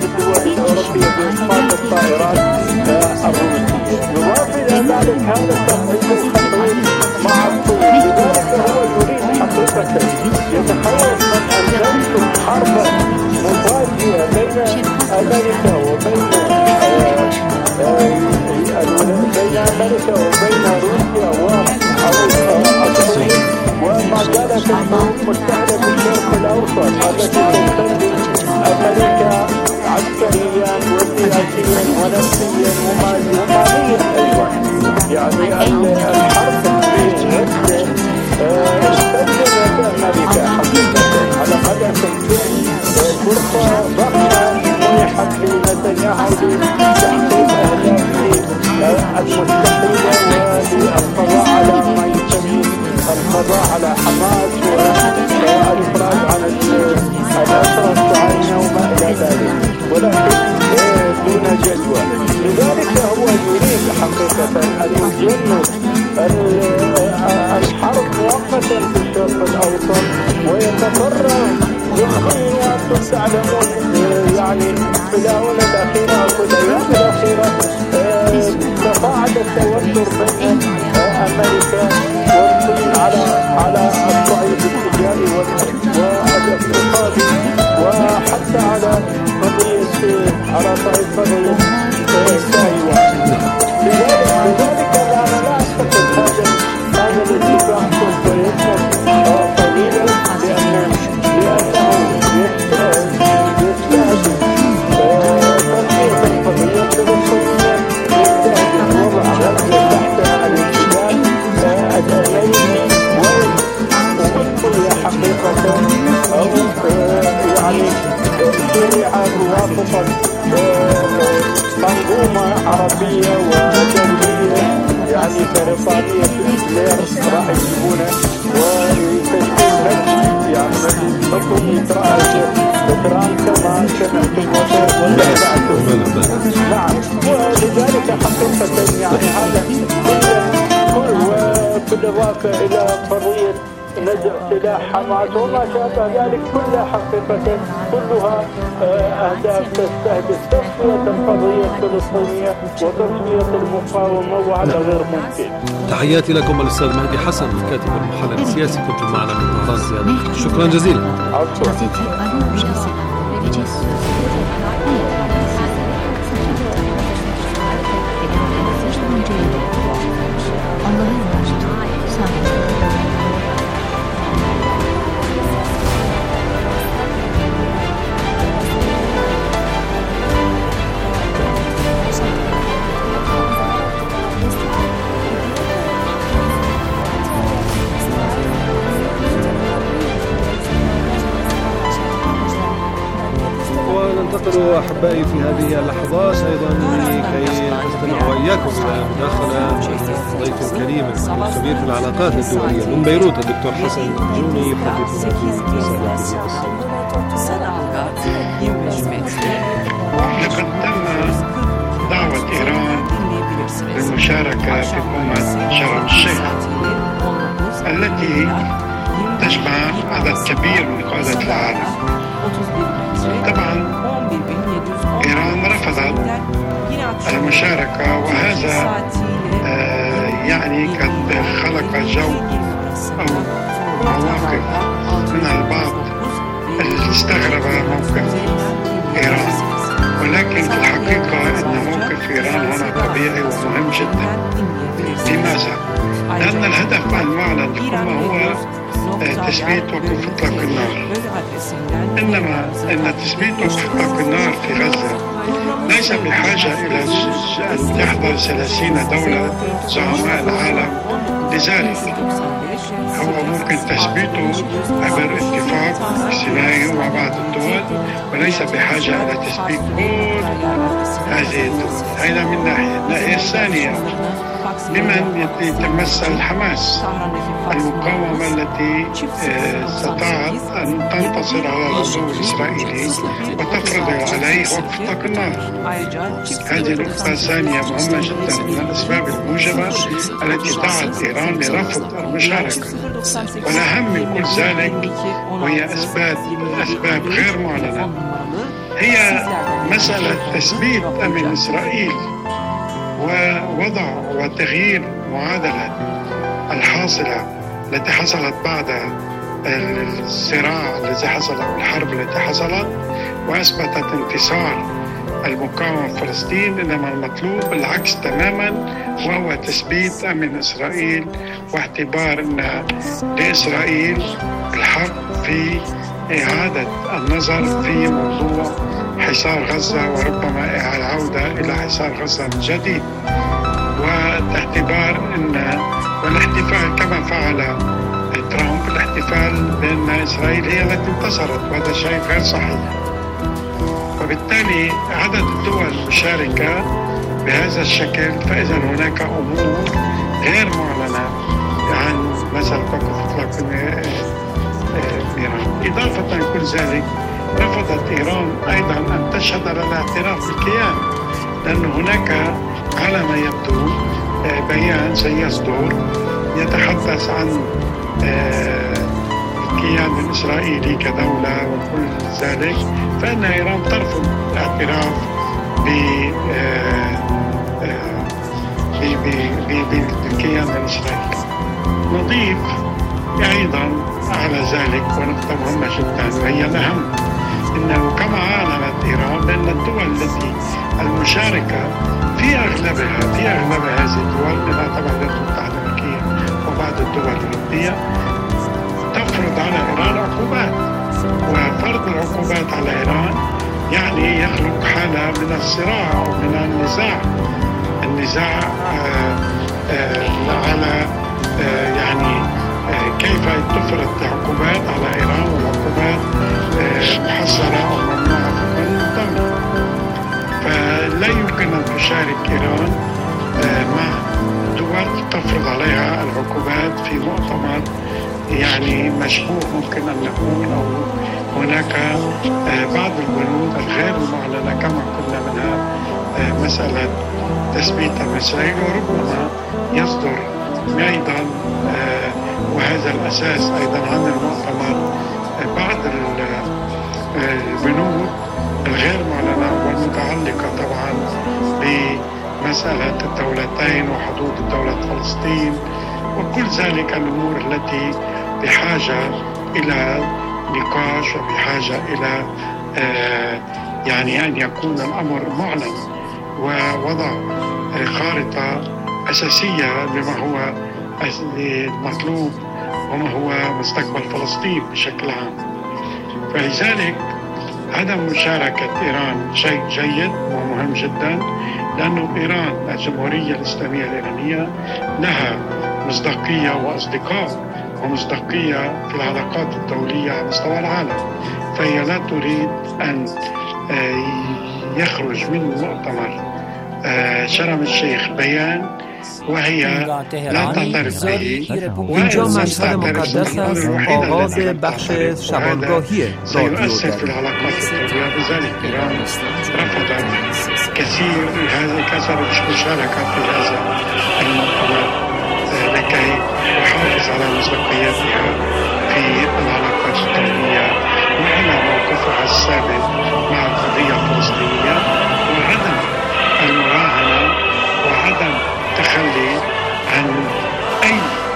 التي تستخدم أمريكا عسكريا وسياسيا ونفسيا وماليا أيضا. يعني الحرب في غزة استخدمت أمريكا حقيقة على مدى سنتين فرصة ضخمة منحت لنتنياهو لتحقيق أهدافه المستقبلية وللقضاء على ما يسميه القضاء على حماس والإفراج عن الأسرى الصهاينة وما إلى ذلك، ولكن دون جدوى. لذلك هو يريد حقيقة أن يجنب الحرب مؤقتا في الشرق الأوسط ويتفرغ للخير. وأنتم تعلمون يعني في الآونة الأخيرة أو في الأيام الأخيرة تصاعد التوتر بين أمريكا والصين على الصعيد التجاري والاقتصادي وحتى على صعيد قضية تايوان. لذلك أنا لا أعتقد هذا الاتفاق سوف يكون طويلا لأنه يستهدف تنمية القضية الفلسطينية، يستهدف وضع غزة تحت الانسداد الأمريكي ومثل حقيقة أو يعني شريعة موافقة منظومة عربية ودولية يعني بريطانية راح يجيبونه وتشكيل نفس يعني ممكن يترأس ترامب كما سمعتم ولا بعده. نعم، ولذلك حقيقة يعني هذا بالإضافة إلى قضية نزع سلاح حماس وما شابه ذلك كلها حقيقة كلها أهداف تستهدف تصفية القضية الفلسطينية وتصفية المقاومة، وهذا غير ممكن. تحياتي لكم الأستاذ مهدي حسن الكاتب المحلل السياسي، كنتم معنا من طهران زيادة. شكرا جزيلا. وننتقل أحبائي في هذه اللحظات أيضا لكي نستمع وإياكم إلى مداخلة ضيف الكريم الخبير في العلاقات الدولية من بيروت الدكتور حسن جوني يحدثنا في رسالته لقد تم دعوة إيران للمشاركة في قمة شرم الشيخ التي تجمع عدد كبير من قادة العالم. طبعا إيران رفضت المشاركة، وهذا يعني قد خلق جو أو مواقف من البعض اللي استغرب موقف إيران، ولكن في الحقيقة أن موقف إيران هنا طبيعي ومهم جدا. لماذا؟ لأن الهدف المعلن للقمة هو تثبيت وقف إطلاق النار، إنما أن تثبيت وقف إطلاق النار في غزة ليس بحاجة إلى أن تحضر 30 دولة زعماء العالم. لذلك هو ممكن تثبيته عبر اتفاق سينائي مع بعض الدول، وليس بحاجة إلى تثبيت كل هذه الدول. هذا من ناحية. الناحية الثانية بمن يتمثل حماس، المقاومة التي استطاعت أن تنتصر على الغزو الإسرائيلي وتفرض عليه وقف إطلاق النار. هذه نقطة ثانية مهمة جدا من الأسباب الموجبة التي دعت إيران لرفض المشاركة. والأهم من كل ذلك وهي أسباب غير معلنة، هي مسألة تثبيت أمن إسرائيل ووضع وتغيير معادلة الحاصلة التي حصلت بعد الصراع الذي حصل أو الحرب التي حصلت وأثبتت انتصار المقاومة في فلسطين. إنما المطلوب العكس تماما، وهو تثبيت أمن إسرائيل واعتبار أن لإسرائيل الحق في إعادة النظر في موضوع حصار غزة، وربما العودة إلى حصار غزة من جديد، واعتبار أن والاحتفال كما فعل ترامب، الاحتفال بأن إسرائيل هي التي انتصرت، وهذا شيء غير صحيح. وبالتالي عدد الدول المشاركة بهذا الشكل، فإذا هناك أمور غير معلنة عن مسألة وقف إطلاق إيران. إضافة كل ذلك رفضت إيران أيضا أن تشهد على الاعتراف بالكيان، لأن هناك على ما يبدو بيان سيصدر يتحدث عن الكيان الإسرائيلي كدولة وكل ذلك، فإن إيران ترفض الاعتراف بالكيان الإسرائيلي. نضيف أيضا على ذلك ونقطة مهمة جدا وهي الأهم، إنه كما أعلنت إيران بأن الدول التي المشاركة في أغلب هذه الدول منها طبعا الولايات المتحدة الأمريكية وبعض الدول الأوروبية تفرض على إيران عقوبات، وفرض العقوبات على إيران يعني يخلق حالة من الصراع أو من النزاع على يعني كيف تفرض عقوبات على إيران، والعقوبات محصرة أو ممنوعة في القانون الدولي. فلا يمكن أن تشارك إيران مع دول تفرض عليها العقوبات في مؤتمر يعني مشبوه ممكن أن نقول، أو هناك بعض البنود الغير المعلنة كما قلنا منها مسألة تثبيت المسائل، وربما يصدر أيضا وهذا الأساس أيضا عن المؤتمر بعض البنود الغير معلنة والمتعلقة طبعا بمسألة الدولتين وحدود دولة فلسطين وكل ذلك الأمور التي بحاجة إلى نقاش وبحاجة إلى يعني أن يكون الأمر معلن ووضع خارطة أساسية لما هو المطلوب وما هو مستقبل فلسطين بشكل عام. فلذلك عدم مشاركة إيران شيء جيد ومهم جدا، لأنه إيران الجمهورية الإسلامية الإيرانية لها مصداقية وأصدقاء ومصداقية في العلاقات الدولية على مستوى العالم، فهي لا تريد أن يخرج من مؤتمر شرم الشيخ بيان وهي لا تعترف به. اینجا مشهد مقدس است، آغاز بخش شبانگاهی سيؤثر في العلاقات الدولية. لذلك إيران رفضت كثير المشاركة في هذا المؤتمر لكي تحافظ على مصداقيتها في العلاقات الدولية وعلى موقفها الثابت مع القضية الفلسطينية وعدم المراهنة وعدم التخلي عن أي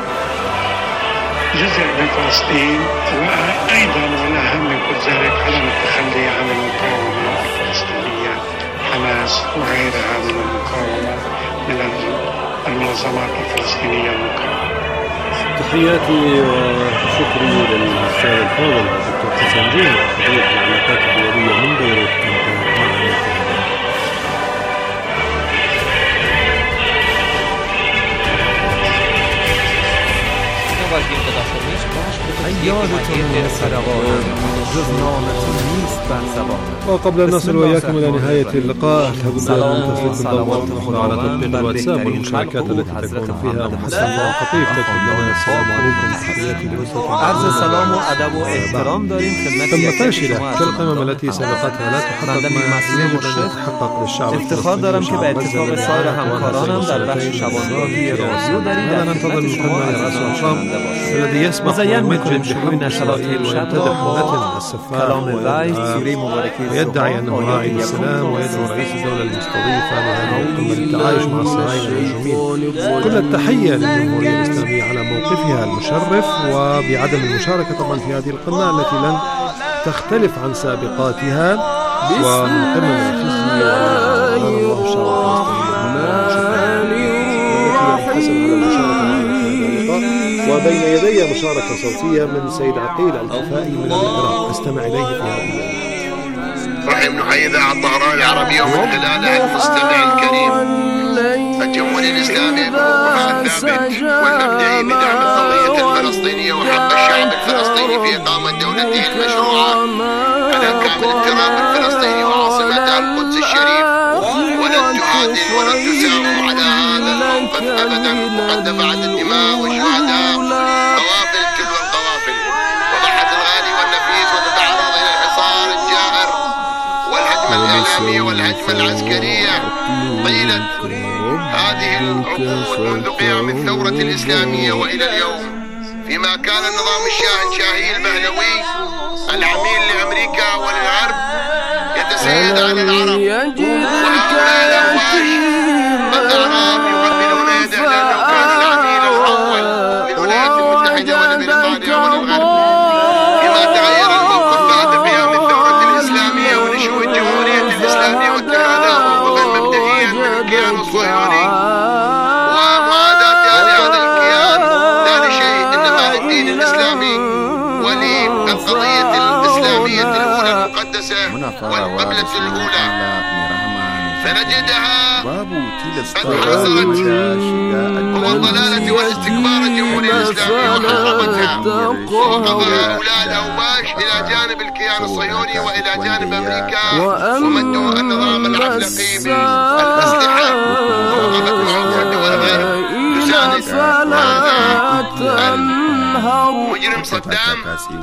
جزء من فلسطين، وأيضا والأهم من كل ذلك عدم التخلي عن المقاومة الفلسطينية حماس وغيرها من المقاومة من المنظمات الفلسطينية المقاومة. تحياتي وشكري للأستاذ الفاضل الدكتور حسن جيل خبير العلاقات الدولية من بيروت. وقبل أن نصل وإياكم إلى نهاية اللقاء لابد أن نتصل بالضوء على تطبيق الواتساب والمشاركات التي تكون فيها محسن خطيف تكتب لنا السلام عليكم تحياتي لأسرة عرض سلام و ادب و احترام داریم خدمت تم فاشلة كالقمم التي سبقتها لا تحقق ما يجب أن يتحقق للشعب. افتخار دارم که به اتفاق سایر همکارانم در بخش شبانگاهی رادیو دارید در ننتظر من خدمة رأس الأنصام الذي يسمح مزين شروع نشرات الشاب ويدعي أنه راعي السلام ويدعو رئيس الدولة المستضيفة لهذه القمة للتعايش مع الصهاينة الهجوميين. كل التحية للجمهورية الإسلامية على موقفها المشرف وبعدم المشاركة طبعا في هذه القمة التي لن تختلف عن سابقاتها ومن قمم الخزي الله شرف وبين يدي مشاركة صوتية من سيد عقيل الكفائي من العراق. استمع إليه في هذه. رحم نحيي إذاعة طهران العربية ومن خلالها المستمع الكريم. الجمهورية الإسلامية بموقفها الثابت والمبدئي بدعم القضية الفلسطينية وحق الشعب الفلسطيني في إقامة دولته المشروعة على كامل التراب الفلسطيني وعاصمتها القدس الشريف، ولن تعادل ولن تساوم على هذا الموقف أبدا حتى بعد الدماء والشهداء قوافل تلو القوافل وضحت الغالي والنفيس وتتعرض إلى الحصار الجائر والهجمة الإعلامية والهجمة العسكرية. طيلت هذه العقود منذ قيام الثورة الإسلامية وإلى اليوم، فيما كان النظام الشاهي البهلوي العميل لأمريكا وللغرب يتسيد على العرب، وهؤلاء الأمواج الأعراب يقبلون يده لأنه كان العميل الأول للولايات المتحدة ولبريطانيا وللغرب. فيما تغير الموقف بعد قيام الثورة الإسلامية ونشوء الجمهورية الإسلامية واتخاذها موقفا مبدئيا من الكيان الصهيوني ومعاداتها لهذا الكيان لا لشيء إنما للدين الإسلامي وللقضية الإسلامية الأولى المقدسة والقبلة الأولى، فنجدها قد حصلت هو الضلالة والاستكبار الجمهورية الإسلامية وحرمتها، ووقف هؤلاء الأوباش إلى جانب الكيان الصهيوني وإلى جانب أمريكا ومدوا النظام العفلقي بالأسلحة ووقفت معه الدول الغرب تساند مجرم صدام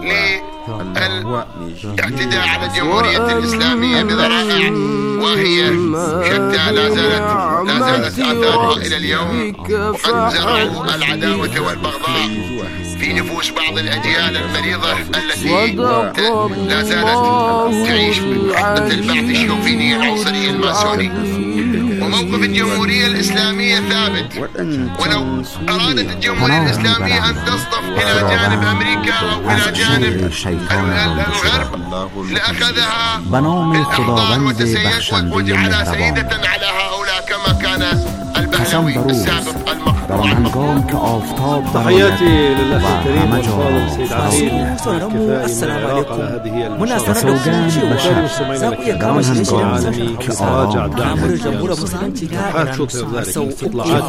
للاعتداء على الجمهورية الإسلامية بذرائع وهي شتى لا زالت آثارها إلى اليوم، وقد زرعوا العداوة والبغضاء في نفوس بعض الأجيال المريضة التي لا زالت تعيش بحقبة البعث الشوفيني العنصري الماسوني. وموقف الجمهورية الإسلامية ثابت، ولو أرادت الجمهورية الإسلامية أن تصطف إلى جانب أمريكا أو إلى جانب الغرب لأخذها الأحضان وتسيد وجعلها سيدة على هؤلاء كما كان البهلوي السابق المقبول. تحياتي للأخ الكريم والفاضل سيد عقيل الكفائي من العراق على هذه المشاركة. مستمعين العالمي راجع دعم حال شكر ذلك إطلاعات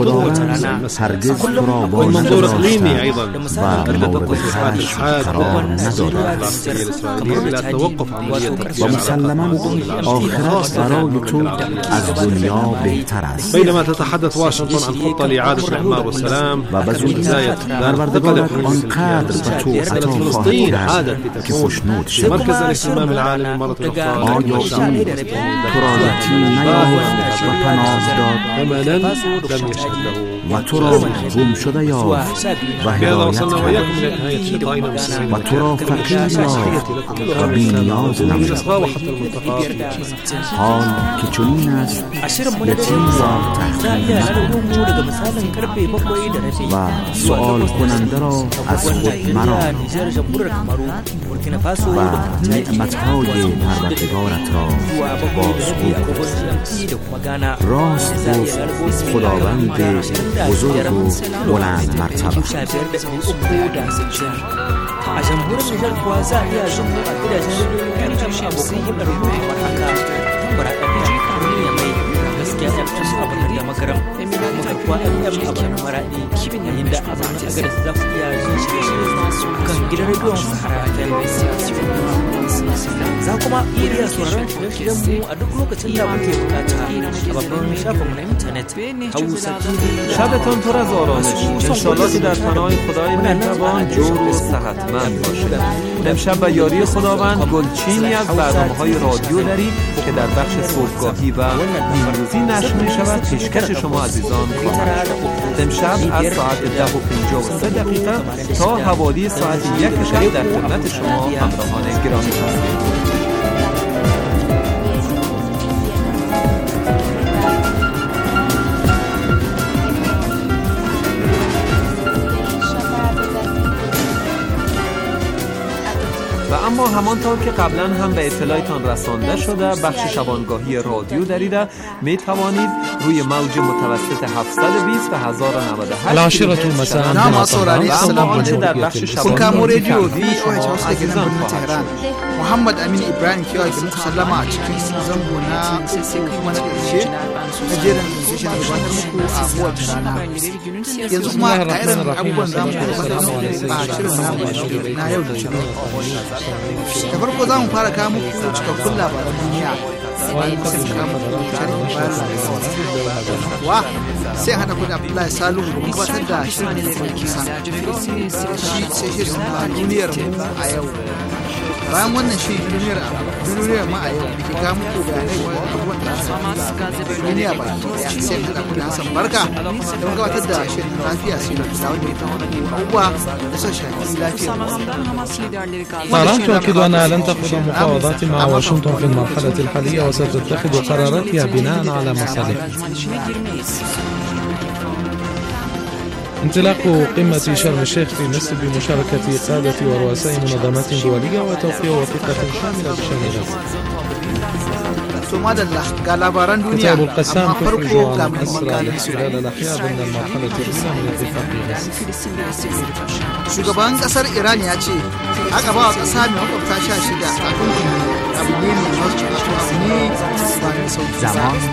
والمنظور إقليمي أيضا عدة التصريحات الحادة الإسرائيلية إلى التوقف عن بينما تتحدث واشنطن عن خطة لإعادة الإعمار والسلام وبداية مسألة فلسطين عادت لتكون مركز الاهتمام العالمي مرة أخرى للشعب لم يشهد له و تو را گم شده یافت و هدایت کرد و تو را فقیر یافت و بی نیاز نمود. حال که چنین است یتیم را تحقیر و سؤال کننده را از خود مرا و نعمتهای پروردگارت را بازگو کن. راست گفت خداوند بزرگ و بلند مرتبه. a jamhuriyar Nijar kuwa za a iya jin a gidajen rediyon abokan hulɗar mu kamar haka Baraɗaɗi ya mai gaskiya FM a bakar da makaram muka kuwa FM a bakar maraɗi yayin da a zama a gada za ku iya jin shirye-shirye kan gidan rediyon Sahara FM za kuma iya sauraron shirye-shiryen mu a duk lokacin da muke bukata a babban shafinmu na intanet Hausa شبتان پر از آرامش انشالله که در پناه خدای مهربان جور و صحتمند باشد. امشب به یاری خداوند گلچینی از برنامه‌های رادیو داریم که در بخش صبحگاهی و نیمروزی نشر می‌شود پیشکش شما عزیزان خواهد شد. امشب از ساعت 10:53 تا حوالی ساعت 1 شب در خدمت شما همراهان گرامی هستیم. اما اما همانطور که قبلا هم به اطلاعتان رسانده شده، بخش شبانگاهی رادیو دریده می توانید روی موج متوسط 720 و 1098 العاشرة مساء آنچه در بخش شبانگاهی محمد امین ابراهیم کیای که muku sallama a cikin zango na kuma na ƙarshe na jerin session da gabatar muku a kowace rana. Yanzu kuma ga irin abubuwan za mu gabatar muku a shirin namu na yau da shirin. Da farko za mu fara kawo muku cikakkun labaran duniya. Bayan muka kawo muku sharhin bayan labaran kuwa sai haɗa ku da Abdullahi Salihu da gabatar da shirin da mai kisa. Sai shirin duniyar mu a yau. Bayan wannan shi duniyar ma a yau da ke kawo muku bayanai abubuwan da duniya baki daya sai haɗa ku da Hassan Barka don gabatar da shirin lafiya sai da kula wanda ya kawo abubuwa da sa shafi lafiya. طهران تؤكد أنها لن تخوض مفاوضات مع واشنطن في المرحلة الحالية وستتخذ قراراتها بناء على مصالحها. انطلاق قمة شرم الشيخ في مصر بمشاركة قادة ورؤساء منظمات دولية وتوقيع وثيقة شاملة بشأن غزة. كتاب القسام تخرج عن أسرى الاحتلال الأحياء ضمن المرحلة الأولى من اتفاق غزة. Shugaban kasar Iran ya ce aka ba wa kasa mai makwabta 16 takunkumi abu ne mai wasu abu ne ba mai sauki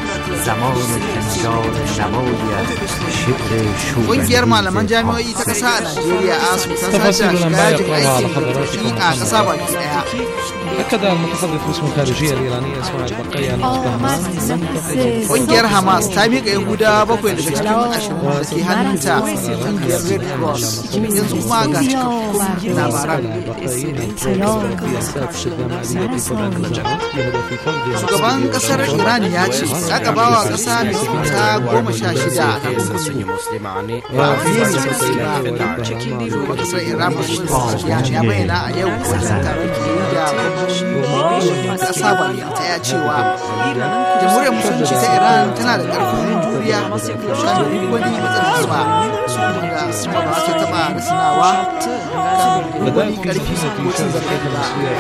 Ƙungiyar malaman jami'o'i ta kasa a Najeriya ASU ta sace shiga yajin aiki a kasa baki daya. أكد المتحدث باسم الخارجية الإيرانية إسماعيل بقية أن ƙungiyar Hamas ta miƙa Yahudawa 7 daga cikin 20 da ke hannunta ƙungiyar Red Cross. Yanzu kuma ga cikakkun labaran. Shugaban ƙasar Iran ya ce aka ba wa ƙasa mai makwabta 16 a ƙasar Iran ya bayyana a yau wajen taron da ƙasa ta ya cewa jamhuriyar musulunci ta Iran tana da ƙarfin juriya shan wani matsalar ba da ba ta taɓa rasinawa kan wani ƙarfi ko cin zarafi ba.